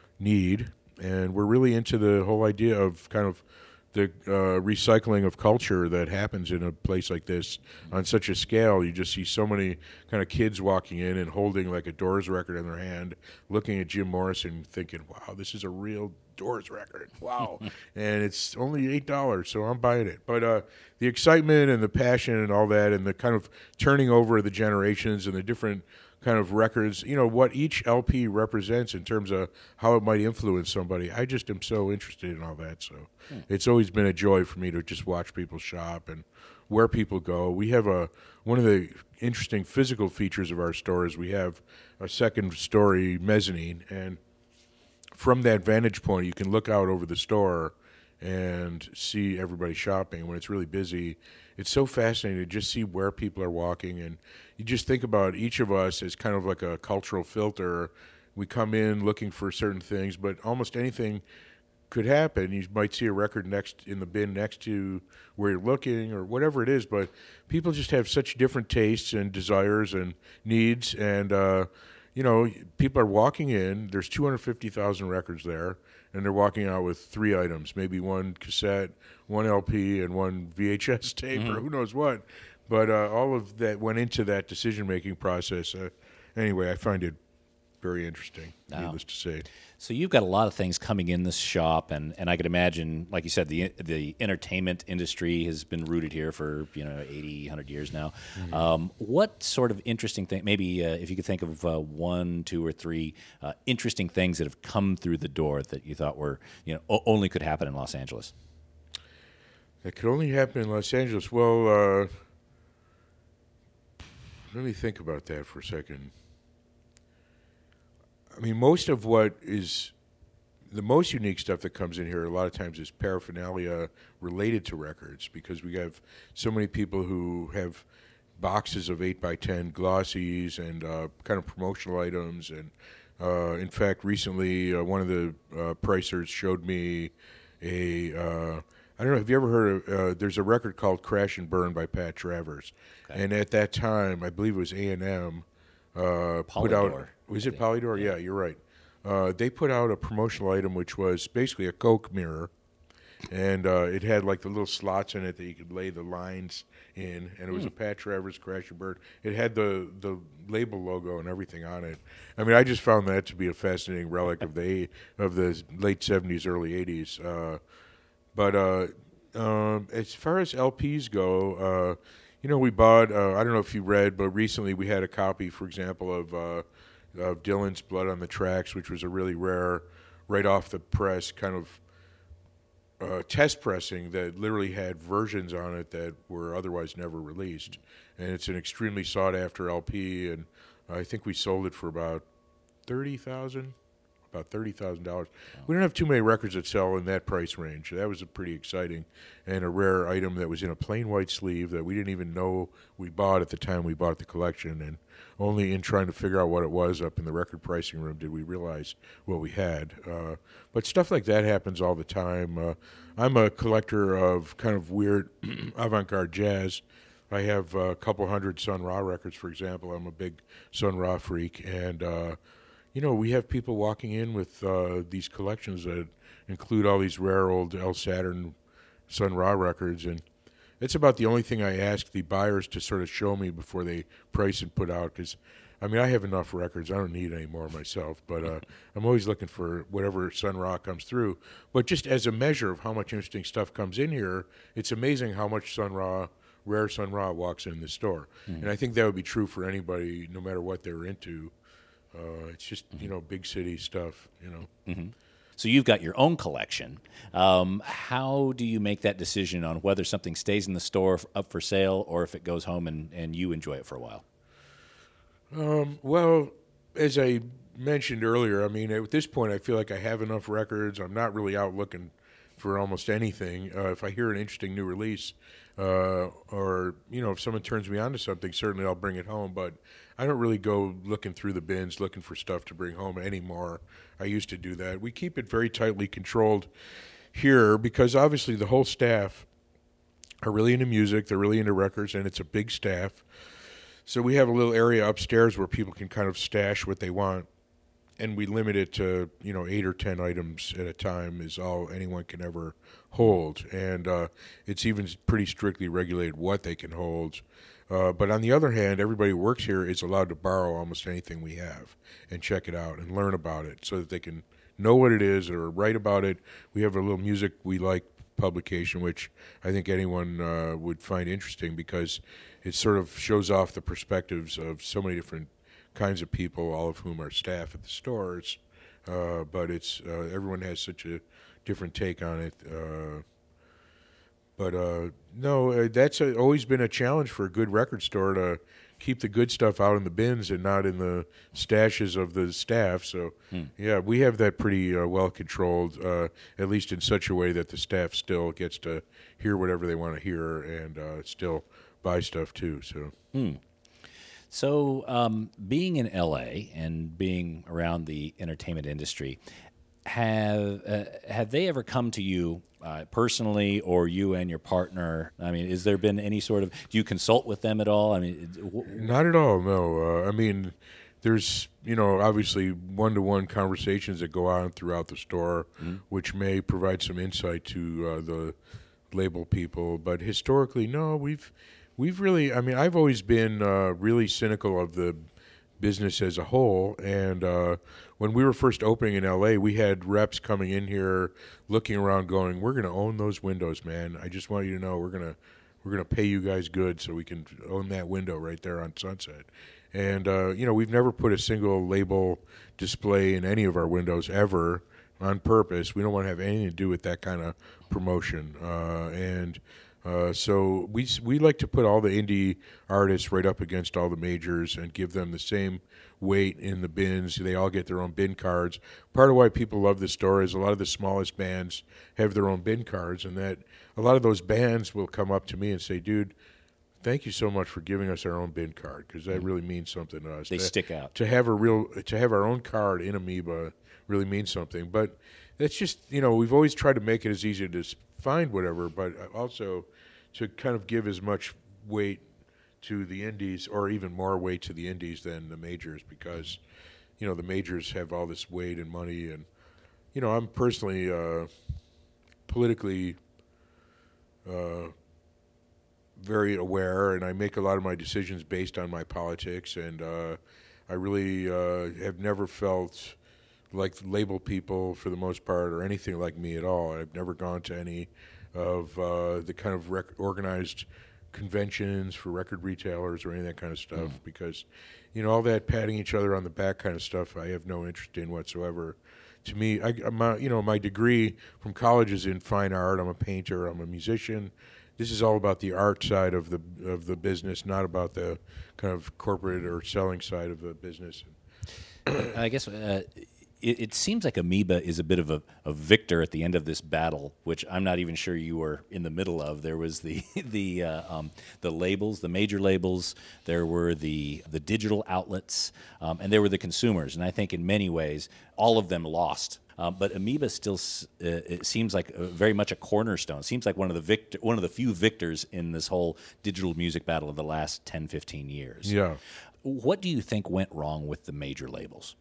need. And we're really into the whole idea of kind of the uh, recycling of culture that happens in a place like this on such a scale. You just see so many kind of kids walking in and holding like a Doors record in their hand, looking at Jim Morrison thinking, wow, this is a real Doors record. Wow. And it's only eight dollars, so I'm buying it. But uh, the excitement and the passion and all that and the kind of turning over of the generations and the different kind of records, you know, what each L P represents in terms of how it might influence somebody. I just am so interested in all that. So hmm. it's always been a joy for me to just watch people shop and where people go. We have a one of the interesting physical features of our store is we have a second story mezzanine, and from that vantage point you can look out over the store and see everybody shopping. When it's really busy, it's so fascinating to just see where people are walking, and you just think about each of us as kind of like a cultural filter. We come in looking for certain things, but almost anything could happen. You might see a record next in the bin next to where you're looking or whatever it is, but people just have such different tastes and desires and needs, and uh, you know, people are walking in, there's two hundred fifty thousand records there, and they're walking out with three items, maybe one cassette, one L P, and one V H S tape, mm-hmm. or who knows what. But uh, all of that went into that decision-making process. Uh, anyway, I find it very interesting, wow. needless to say. So you've got a lot of things coming in this shop, and, and I could imagine, like you said, the the entertainment industry has been rooted here for, you know, eighty, one hundred years now. Mm-hmm. Um, what sort of interesting thing, maybe uh, if you could think of uh, one, two, or three uh, interesting things that have come through the door that you thought were, you know, o- only could happen in Los Angeles? That could only happen in Los Angeles. Well, uh, let me think about that for a second. I mean, most of what is the most unique stuff that comes in here a lot of times is paraphernalia related to records, because we have so many people who have boxes of eight by ten glossies and uh, kind of promotional items. And uh, in fact, recently uh, one of the uh, pricers showed me a, uh, I don't know, have you ever heard of, uh, there's a record called Crash and Burn by Pat Travers. Okay. And at that time, I believe it was A and M, uh, put out, was it Polydor? Yeah, you're right. Uh, they put out a promotional item which was basically a Coke mirror, and uh, it had like the little slots in it that you could lay the lines in, and it was mm. a Pat Travers Crash and Burn. It had the, the label logo and everything on it. I mean, I just found that to be a fascinating relic of the of the late seventies, early eighties. Uh, but uh, um, as far as L Ps go, uh, you know, we bought, uh, I don't know if you read, but recently we had a copy, for example, of uh, of Dylan's Blood on the Tracks, which was a really rare, right off the press kind of uh, test pressing that literally had versions on it that were otherwise never released. And it's an extremely sought-after L P, and I think we sold it for about thirty thousand dollars. About thirty thousand dollars. Wow. We don't have too many records that sell in that price range. That was a pretty exciting and a rare item that was in a plain white sleeve that we didn't even know we bought at the time we bought the collection, and only in trying to figure out what it was up in the record pricing room did we realize what we had. Uh, but stuff like that happens all the time. Uh, I'm a collector of kind of weird avant-garde jazz. I have a couple hundred Sun Ra records, for example. I'm a big Sun Ra freak, and uh, you know, we have people walking in with uh, these collections that include all these rare old El Saturn Sun Ra records, and it's about the only thing I ask the buyers to sort of show me before they price and put out, because, I mean, I have enough records. I don't need any more myself, but uh, I'm always looking for whatever Sun Ra comes through. But just as a measure of how much interesting stuff comes in here, it's amazing how much Sun Ra, rare Sun Ra walks in the store. Mm-hmm. And I think that would be true for anybody, no matter what they're into. Uh, it's just, you know, big city stuff, you know. Mm-hmm. So you've got your own collection. Um, how do you make that decision on whether something stays in the store f- up for sale or if it goes home and, and you enjoy it for a while? Um, well, as I mentioned earlier, I mean, at this point I feel like I have enough records. I'm not really out looking for almost anything. Uh, if I hear an interesting new release uh, or, you know, if someone turns me on to something, certainly I'll bring it home. But I don't really go looking through the bins, looking for stuff to bring home anymore. I used to do that. We keep it very tightly controlled here because obviously the whole staff are really into music. They're really into records, and it's a big staff. So we have a little area upstairs where people can kind of stash what they want, and we limit it to, you know, eight or ten items at a time is all anyone can ever hold. And uh, it's even pretty strictly regulated what they can hold. Uh, but on the other hand, everybody who works here is allowed to borrow almost anything we have and check it out and learn about it so that they can know what it is or write about it. We have a little Music We Like publication, which I think anyone uh, would find interesting because it sort of shows off the perspectives of so many different kinds of people, all of whom are staff at the stores. Uh, but it's uh, everyone has such a different take on it. Uh, but uh, no, uh, that's a, always been a challenge for a good record store to keep the good stuff out in the bins and not in the stashes of the staff. So, hmm. yeah, we have that pretty uh, well controlled, uh, at least in such a way that the staff still gets to hear whatever they want to hear and uh, still buy stuff too. So, hmm. so um, being in L A and being around the entertainment industry, have uh, have they ever come to you uh, personally, or you and your partner? I mean, has there been any sort of? Do you consult with them at all? I mean, w- not at all. No. Uh, I mean, there's you know obviously one-to-one conversations that go on throughout the store, mm-hmm. which may provide some insight to uh, the label people. But historically, no, we've we've really. I mean, I've always been uh, really cynical of the business as a whole, and uh, when we were first opening in L A, we had reps coming in here, looking around, going, "We're going to own those windows, man. I just want you to know we're going to we're going to pay you guys good so we can own that window right there on Sunset." And uh, you know, we've never put a single label display in any of our windows ever on purpose. We don't want to have anything to do with that kind of promotion, uh, and. Uh, so we we like to put all the indie artists right up against all the majors and give them the same weight in the bins. They all get their own bin cards. Part of why people love the store is a lot of the smallest bands have their own bin cards, and that a lot of those bands will come up to me and say, "Dude, thank you so much for giving us our own bin card because that really means something to us." They to, stick out. To have a real to have our own card in Amoeba really means something. But that's just you know we've always tried to make it as easy to find whatever, but also to kind of give as much weight to the indies, or even more weight to the indies than the majors, because you know the majors have all this weight and money, and you know I'm personally uh, politically uh, very aware, and I make a lot of my decisions based on my politics, and uh, I really uh, have never felt like label people for the most part, or anything like me at all. I've never gone to any of uh, the kind of rec- organized conventions for record retailers or any of that kind of stuff, mm. because, you know, all that patting each other on the back kind of stuff I have no interest in whatsoever. To me, I, my, you know, my degree from college is in fine art. I'm a painter. I'm a musician. This is all about the art side of the of the business, not about the kind of corporate or selling side of the business. I guess uh, it, it seems like Amoeba is a bit of a, a victor at the end of this battle, which I'm not even sure you were in the middle of. There was the the uh, um, the labels, the major labels. There were the the digital outlets, um, and there were the consumers. And I think in many ways, all of them lost. Um, but Amoeba still uh, it seems like a, very much a cornerstone. It seems like one of the victor, one of the few victors in this whole digital music battle of the last ten, fifteen years. Yeah. What do you think went wrong with the major labels?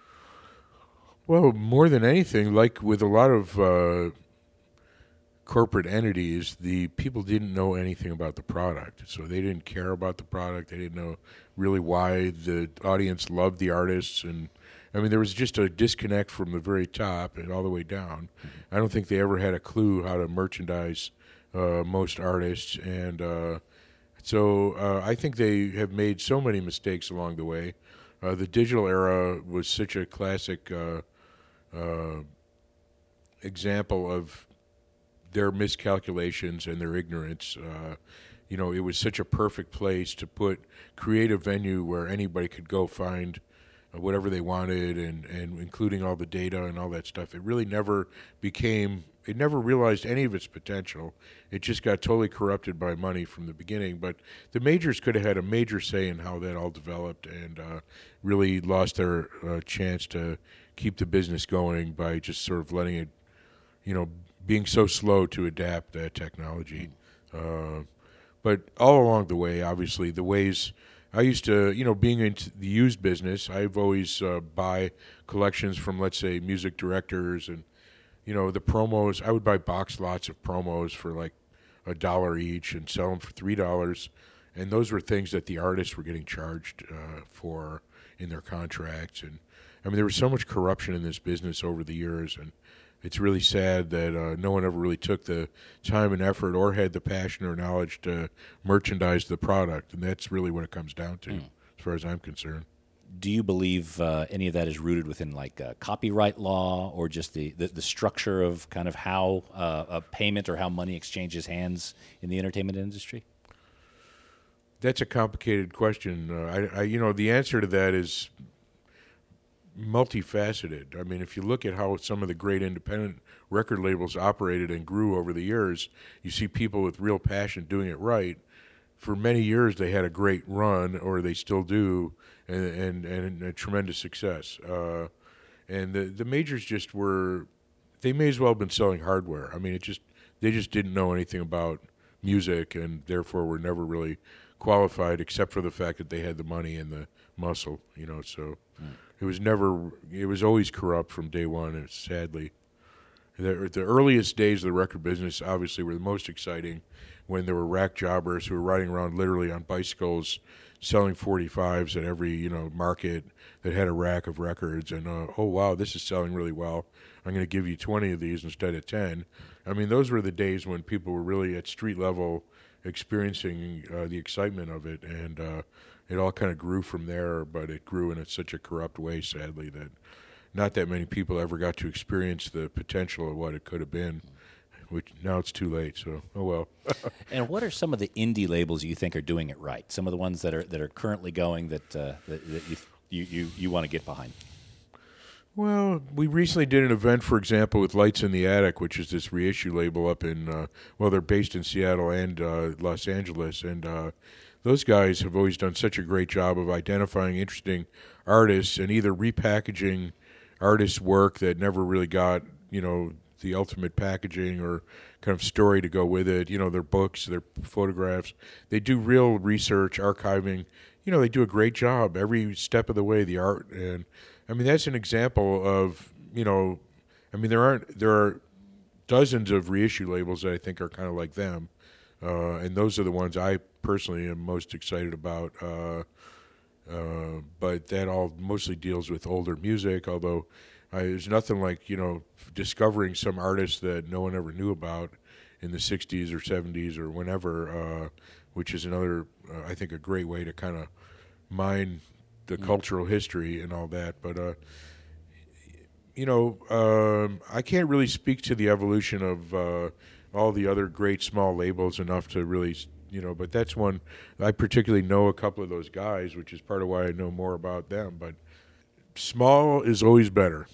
Well, more than anything, like with a lot of uh, corporate entities, the people didn't know anything about the product. So they didn't care about the product. They didn't know really why the audience loved the artists. And, I mean, there was just a disconnect from the very top and all the way down. Mm-hmm. I don't think they ever had a clue how to merchandise uh, most artists. And uh, so uh, I think they have made so many mistakes along the way. Uh, the digital era was such a classic uh, uh, example of their miscalculations and their ignorance. Uh, you know, it was such a perfect place to put, create a venue where anybody could go find uh, whatever they wanted, and, and including all the data and all that stuff. It really never became, it never realized any of its potential. It just got totally corrupted by money from the beginning. But the majors could have had a major say in how that all developed, and uh, really lost their uh, chance to keep the business going by just sort of letting it, you know, being so slow to adapt that technology. Uh, but all along the way, obviously, the ways I used to, you know, being into the used business, I've always uh, buy collections from, let's say, music directors, and, you know, the promos. I would buy box lots of promos for like a dollar each and sell them for three dollars. And those were things that the artists were getting charged uh, for in their contracts. And I mean, there was so much corruption in this business over the years, and it's really sad that uh, no one ever really took the time and effort or had the passion or knowledge to merchandise the product. And that's really what it comes down to, mm. as far as I'm concerned. Do you believe uh, any of that is rooted within like uh, copyright law, or just the, the, the structure of kind of how uh, a payment or how money exchanges hands in the entertainment industry? That's a complicated question. Uh, I, I, you know, the answer to that is multifaceted. I mean, if you look at how some of the great independent record labels operated and grew over the years, you see people with real passion doing it right. For many years, they had a great run, or they still do, and and, and a tremendous success. Uh, and the the majors just were, they may as well have been selling hardware. I mean, it just they just didn't know anything about music, and therefore were never really qualified, except for the fact that they had the money and the muscle. You know, so. Mm. It was never. It was always corrupt from day one. And sadly, the, the earliest days of the record business obviously were the most exciting, when there were rack jobbers who were riding around literally on bicycles, selling forty-fives at every you know market that had a rack of records. And uh, oh wow, this is selling really well. I'm going to give you twenty of these instead of ten. I mean, those were the days when people were really at street level experiencing uh, the excitement of it, and. Uh, It all kind of grew from there, but it grew in a, such a corrupt way, sadly, that not that many people ever got to experience the potential of what it could have been, which now it's too late, so oh well. And what are some of the indie labels you think are doing it right? Some of the ones that are that are currently going that, uh, that, that you, you, you, you want to get behind? Well, we recently did an event, for example, with Lights in the Attic, which is this reissue label up in, uh, well, they're based in Seattle and uh, Los Angeles, and uh, those guys have always done such a great job of identifying interesting artists and either repackaging artists' work that never really got, you know, the ultimate packaging or kind of story to go with it, you know, their books, their photographs. They do real research, archiving. You know, they do a great job every step of the way, the art. And, I mean, that's an example of, you know, I mean, there aren't, there are dozens of reissue labels that I think are kind of like them. Uh, and those are the ones I personally am most excited about. Uh, uh, but that all mostly deals with older music, although I, there's nothing like, you know, discovering some artists that no one ever knew about in the sixties or seventies or whenever, uh, which is another, uh, I think, a great way to kind of mine the mm. cultural history and all that. But, uh, you know, um, I can't really speak to the evolution of uh, all the other great small labels enough to really, you know, but that's one, I particularly know a couple of those guys, which is part of why I know more about them. But small is always better.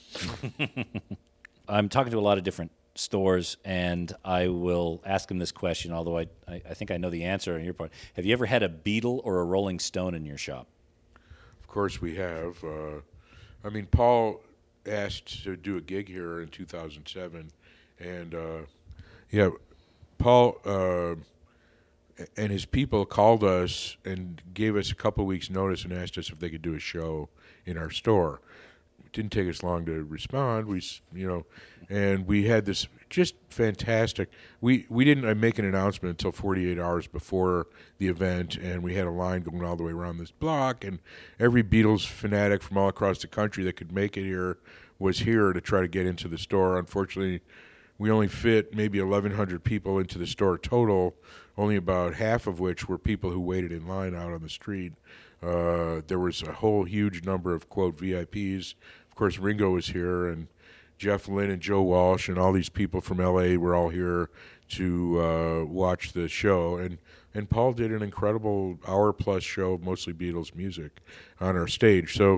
I'm talking to a lot of different stores, and I will ask them this question, although I, I, I think I know the answer on your part. Have you ever had a Beatle or a Rolling Stone in your shop? Of course we have. Uh, I mean, Paul asked to do a gig here in two thousand seven, and, uh, yeah, Paul uh, and his people called us and gave us a couple weeks' notice and asked us if they could do a show in our store. It didn't take us long to respond. We, you know, and we had this just fantastic. We we didn't make an announcement until forty-eight hours before the event, and we had a line going all the way around this block, and every Beatles fanatic from all across the country that could make it here was here to try to get into the store. Unfortunately, we only fit maybe eleven hundred people into the store total, only about half of which were people who waited in line out on the street. Uh, there was a whole huge number of, quote, V I Ps. Of course, Ringo was here, and Jeff Lynne and Joe Walsh and all these people from L A were all here to uh, watch the show. And, and Paul did an incredible hour-plus show of mostly Beatles music on our stage. So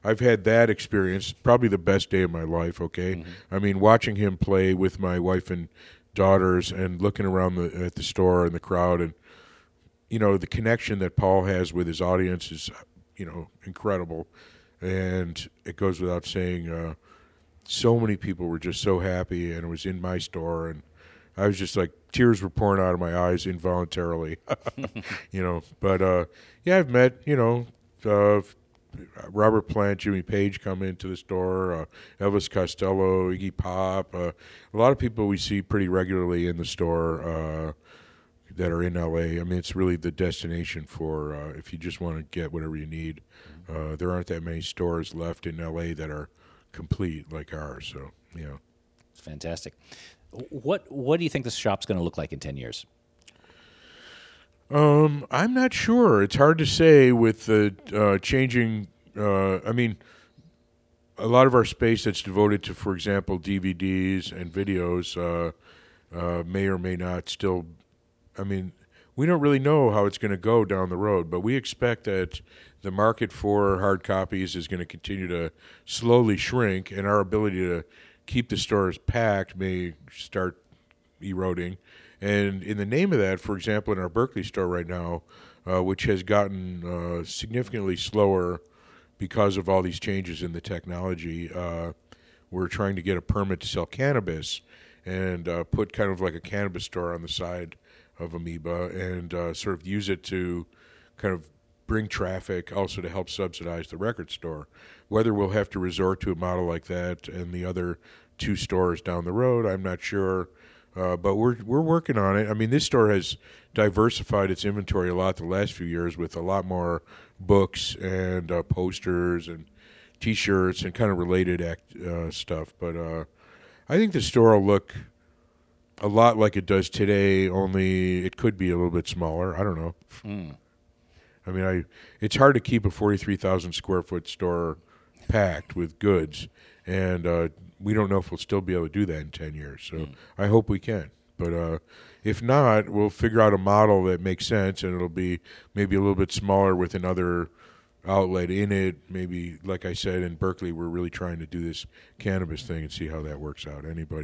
I've had that experience, probably the best day of my life, okay? Mm-hmm. I mean, watching him play with my wife and daughters and looking around the, at the store and the crowd, and, you know, the connection that Paul has with his audience is, you know, incredible. And it goes without saying, uh, so many people were just so happy, and it was in my store, and I was just like, tears were pouring out of my eyes involuntarily, you know. But, uh, yeah, I've met, you know, uh, Robert Plant, Jimmy Page come into the store, uh, Elvis Costello, Iggy Pop, uh, a lot of people we see pretty regularly in the store uh, that are in L A. I mean, it's really the destination for uh, if you just want to get whatever you need. Uh, there aren't that many stores left in L A that are complete like ours, so, you know. It's fantastic. What What do you think this shop's going to look like in ten years? Um, I'm not sure. It's hard to say with the uh, changing. Uh, I mean, a lot of our space that's devoted to, for example, D V Ds and videos uh, uh, may or may not still. I mean, we don't really know how it's going to go down the road, but we expect that the market for hard copies is going to continue to slowly shrink, and our ability to keep the stores packed may start eroding. And in the name of that, for example, in our Berkeley store right now, uh, which has gotten uh, significantly slower because of all these changes in the technology, uh, we're trying to get a permit to sell cannabis and uh, put kind of like a cannabis store on the side of Amoeba and uh, sort of use it to kind of bring traffic, also to help subsidize the record store. Whether we'll have to resort to a model like that and the other two stores down the road, I'm not sure. Uh, but we're we're working on it. I mean, this store has diversified its inventory a lot the last few years with a lot more books and uh, posters and T-shirts and kind of related act, uh, stuff. But uh, I think the store will look a lot like it does today, only it could be a little bit smaller. I don't know. Mm. I mean, I it's hard to keep a forty-three thousand square foot store packed with goods, and uh, we don't know if we'll still be able to do that in ten years. So mm. I hope we can. But uh, if not, we'll figure out a model that makes sense, and it'll be maybe a little bit smaller with another outlet in it. Maybe, like I said, in Berkeley, we're really trying to do this cannabis thing and see how that works out. Anybody?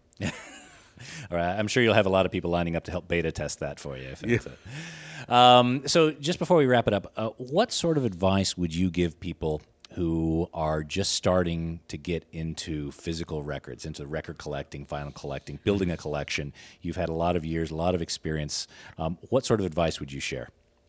All right. I'm sure you'll have a lot of people lining up to help beta test that for you. If yeah. it's a, um, so just before we wrap it up, uh, what sort of advice would you give people who are just starting to get into physical records, into record collecting, vinyl collecting, building a collection? You've had a lot of years, a lot of experience. Um, what sort of advice would you share?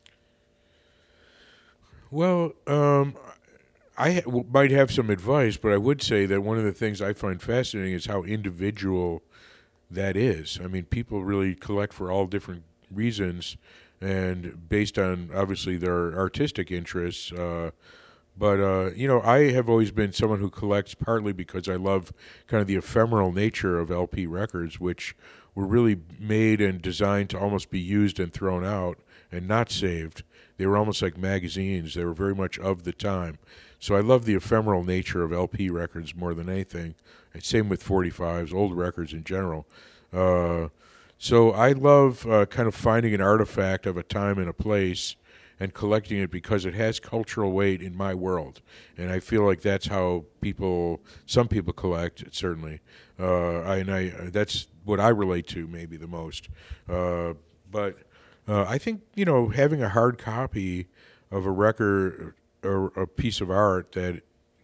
Well, um, I ha- might have some advice, but I would say that one of the things I find fascinating is how individual that is. I mean, people really collect for all different reasons and based on, obviously, their artistic interests. Uh, but, uh, you know, I have always been someone who collects partly because I love kind of the ephemeral nature of L P records, which were really made and designed to almost be used and thrown out and not saved. They were almost like magazines. They were very much of the time. So I love the ephemeral nature of L P records more than anything. And same with forty-fives, old records in general. Uh, so I love uh, kind of finding an artifact of a time and a place and collecting it because it has cultural weight in my world. And I feel like that's how people, some people collect, certainly. Uh, I, and I, that's what I relate to maybe the most. Uh, but uh, I think, you know, having a hard copy of a record or a piece of art that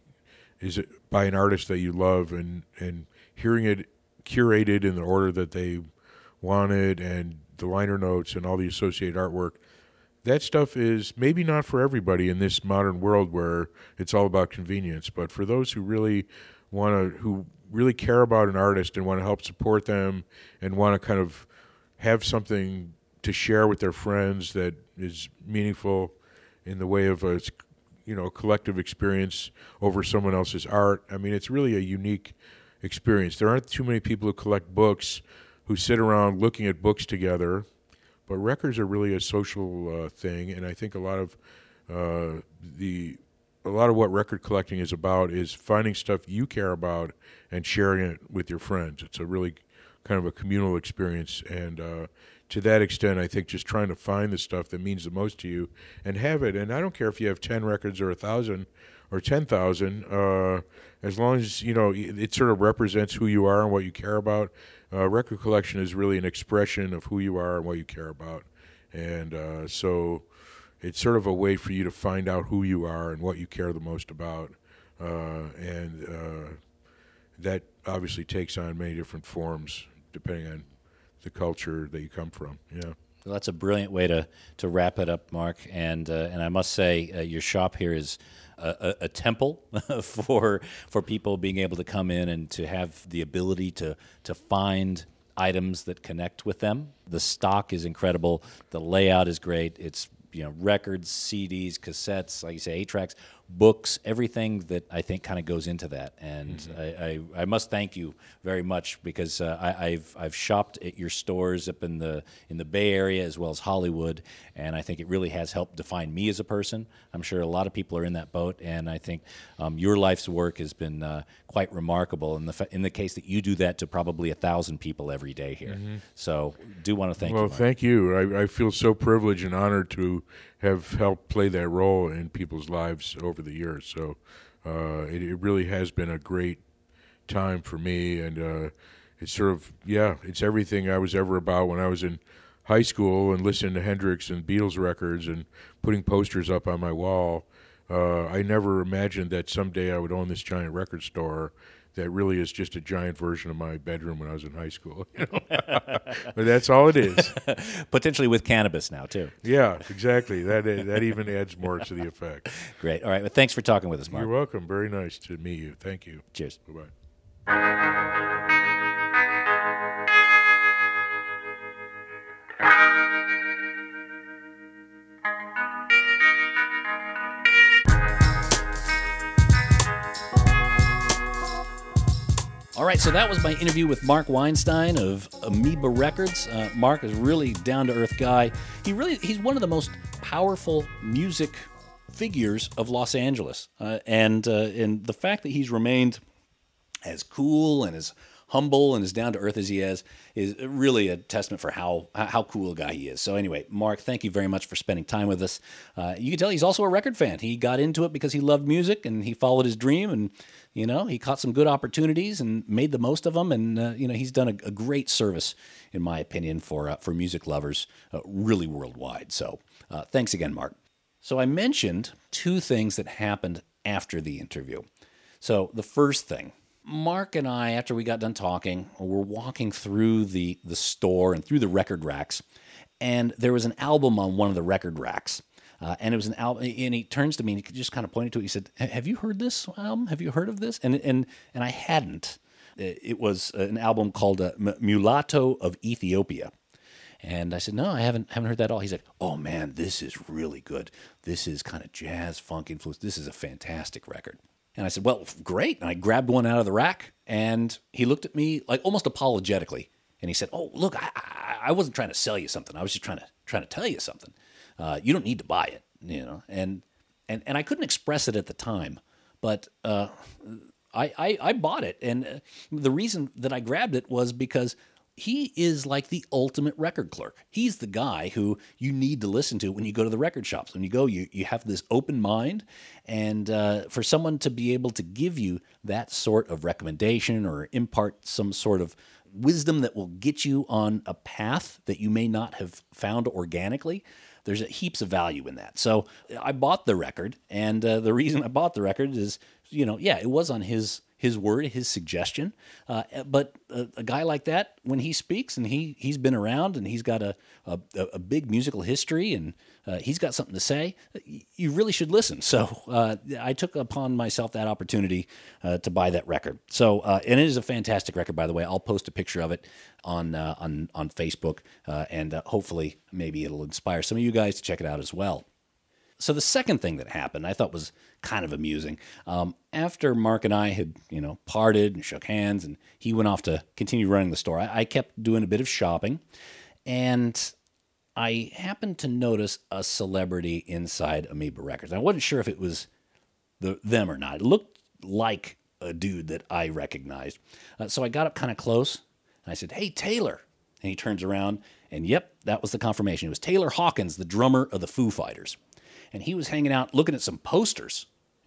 is by an artist that you love and, and hearing it curated in the order that they wanted and the liner notes and all the associated artwork, that stuff is maybe not for everybody in this modern world where it's all about convenience, but for those who really want to, who really care about an artist and want to help support them and want to kind of have something to share with their friends that is meaningful in the way of a, you know, collective experience over someone else's art. I mean, it's really a unique experience. There aren't too many people who collect books who sit around looking at books together, but records are really a social uh, thing, and I think a lot of uh, the a lot of what record collecting is about is finding stuff you care about and sharing it with your friends. It's a really kind of a communal experience, and uh, to that extent, I think just trying to find the stuff that means the most to you and have it. And I don't care if you have ten records or a thousand or ten thousand. Uh, as long as, you know, it, it sort of represents who you are and what you care about. Uh, record collection is really an expression of who you are and what you care about. And uh, so it's sort of a way for you to find out who you are and what you care the most about. Uh, and uh, that obviously takes on many different forms depending on the culture that you come from. Yeah. Well, that's a brilliant way to, to wrap it up, Mark. And uh, and I must say, uh, your shop here is a, a, a temple for for people being able to come in and to have the ability to to find items that connect with them. The stock is incredible. The layout is great. It's, you know, records, C Ds, cassettes, like you say, eight tracks, books, everything that I think kind of goes into that. And mm-hmm. I, I, I must thank you very much because uh, I, I've I've shopped at your stores up in the in the Bay Area as well as Hollywood, and I think it really has helped define me as a person. I'm sure a lot of people are in that boat, and I think um, your life's work has been uh, quite remarkable in the fa- in the case that you do that to probably a thousand people every day here. Mm-hmm. So do want to thank well, you. Well, thank you. I, I feel so privileged and honored to have helped play that role in people's lives over the years. So uh, it, it really has been a great time for me, and uh, it's sort of, yeah, it's everything I was ever about when I was in high school and listening to Hendrix and Beatles records and putting posters up on my wall. Uh, I never imagined that someday I would own this giant record store that really is just a giant version of my bedroom when I was in high school. You know? But that's all it is. Potentially with cannabis now, too. Yeah, exactly. That that even adds more to the effect. Great. All right. Well, thanks for talking with us, Mark. You're welcome. Very nice to meet you. Thank you. Cheers. Bye-bye. All right, so that was my interview with Mark Weinstein of Amoeba Records. Uh, Mark is really down-to-earth guy. He really he's one of the most powerful music figures of Los Angeles, uh, and uh, and the fact that he's remained as cool and as humble and as down-to-earth as he is is really a testament for how how cool a guy he is. So anyway, Mark, thank you very much for spending time with us. Uh, you can tell he's also a record fan. He got into it because he loved music and he followed his dream, and you know he caught some good opportunities and made the most of them. And uh, you know he's done a, a great service, in my opinion, for uh, for music lovers, uh, really worldwide. So uh, thanks again, Mark. So I mentioned two things that happened after the interview. So the first thing. Mark and I, after we got done talking, were walking through the, the store and through the record racks, and there was an album on one of the record racks. Uh, and it was an album, and he turns to me and he just kind of pointed to it. He said, "Have you heard this album? Have you heard of this?" And and and I hadn't. It was an album called uh, Mulatto of Ethiopia. And I said, "No, I haven't haven't heard that at all." He said, "Oh man, this is really good. This is kind of jazz funk influence. This is a fantastic record." And I said, "Well, great." And I grabbed one out of the rack, and he looked at me like almost apologetically, and he said, "Oh, look, I, I, I wasn't trying to sell you something. I was just trying to trying to tell you something. Uh, you don't need to buy it, you know." And and and I couldn't express it at the time, but uh, I, I I bought it, and uh, the reason that I grabbed it was because he is like the ultimate record clerk. He's the guy who you need to listen to when you go to the record shops. When you go, you, you have this open mind, and uh, for someone to be able to give you that sort of recommendation or impart some sort of wisdom that will get you on a path that you may not have found organically, there's a, heaps of value in that. So I bought the record, and uh, the reason I bought the record is, you know, yeah, it was on his his word, his suggestion. Uh, but a, a guy like that, when he speaks, and he, he's been around, and he's got a, a, a big musical history, and uh, he's got something to say, you really should listen. So uh, I took upon myself that opportunity uh, to buy that record. So, uh, and it is a fantastic record, by the way. I'll post a picture of it on uh, on, on Facebook, uh, and uh, hopefully maybe it'll inspire some of you guys to check it out as well. So the second thing that happened, I thought was kind of amusing. Um, after Mark and I had, you know, parted and shook hands, and he went off to continue running the store, I, I kept doing a bit of shopping, and I happened to notice a celebrity inside Amoeba Records. I wasn't sure if it was the, them or not. It looked like a dude that I recognized. Uh, so I got up kind of close, and I said, "Hey, Taylor." And he turns around, and yep, that was the confirmation. It was Taylor Hawkins, the drummer of the Foo Fighters. And he was hanging out looking at some posters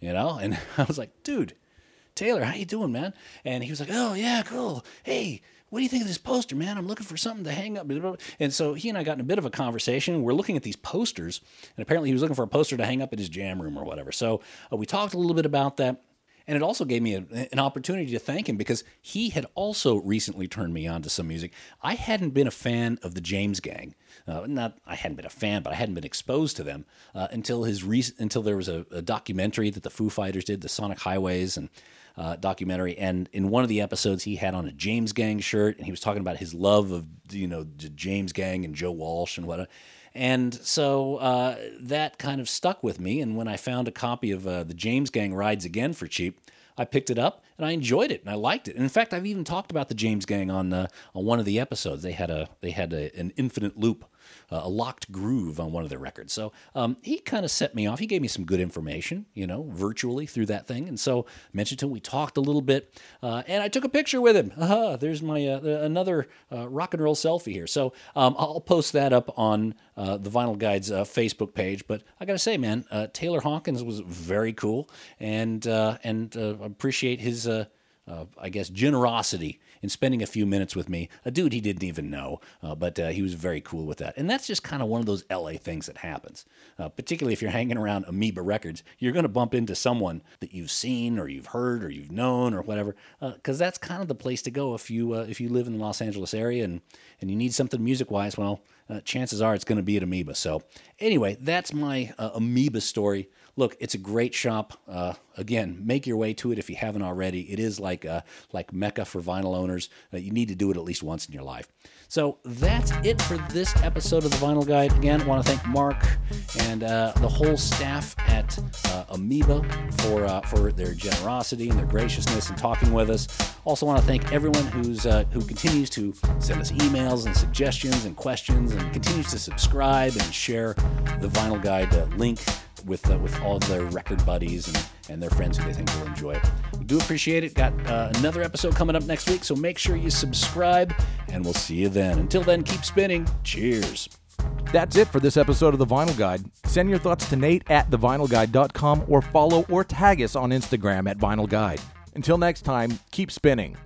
you know? And I was like, dude, Taylor, how you doing, man? And he was like, oh, yeah, cool. Hey, what do you think of this poster, man? I'm looking for something to hang up. And so he and I got in a bit of a conversation. We're looking at these posters, and apparently he was looking for a poster to hang up in his jam room or whatever. So uh, we talked a little bit about that. And it also gave me a, an opportunity to thank him because he had also recently turned me on to some music. I hadn't been a fan of the James Gang. Uh, not I hadn't been a fan, but I hadn't been exposed to them uh, until his rec- until there was a, a documentary that the Foo Fighters did, the Sonic Highways and uh, documentary. And in one of the episodes, he had on a James Gang shirt, and he was talking about his love of you know the James Gang and Joe Walsh and whatnot. And so uh, that kind of stuck with me. And when I found a copy of uh, the James Gang Rides Again for cheap, I picked it up and I enjoyed it and I liked it. And in fact, I've even talked about the James Gang on uh, on one of the episodes. They had a they had a, an infinite loop, uh, a locked groove on one of their records. So um, he kind of set me off. He gave me some good information, you know, virtually through that thing. And so I mentioned to him, we talked a little bit, uh, and I took a picture with him. Uh-huh, there's my uh, another uh, rock and roll selfie here. So um, I'll post that up on uh, the Vinyl Guide's uh, Facebook page. But I got to say, man, uh, Taylor Hawkins was very cool, and uh, and uh, appreciate his. Uh, Uh, I guess, generosity in spending a few minutes with me, a dude he didn't even know, uh, but uh, he was very cool with that. And that's just kind of one of those L A things that happens, uh, particularly if you're hanging around Amoeba Records. You're going to bump into someone that you've seen or you've heard or you've known or whatever, because uh, that's kind of the place to go if you uh, if you live in the Los Angeles area and, and you need something music-wise. Well, uh, chances are it's going to be at Amoeba. So anyway, that's my uh, Amoeba story. Look, it's a great shop. Uh, again, make your way to it if you haven't already. It is like uh, like Mecca for vinyl owners. Uh, you need to do it at least once in your life. So that's it for this episode of the Vinyl Guide. Again, I want to thank Mark and uh, the whole staff at uh, Amoeba for uh, for their generosity and their graciousness in talking with us. Also want to thank everyone who's uh, who continues to send us emails and suggestions and questions and continues to subscribe and share the Vinyl Guide uh, link with uh, with all of their record buddies and, and their friends who they think will enjoy it. We do appreciate it. Got uh, another episode coming up next week, so make sure you subscribe, and we'll see you then. Until then, keep spinning. Cheers. That's it for this episode of The Vinyl Guide. Send your thoughts to Nate at the vinyl guide dot com or follow or tag us on Instagram at Vinyl Guide. Until next time, keep spinning.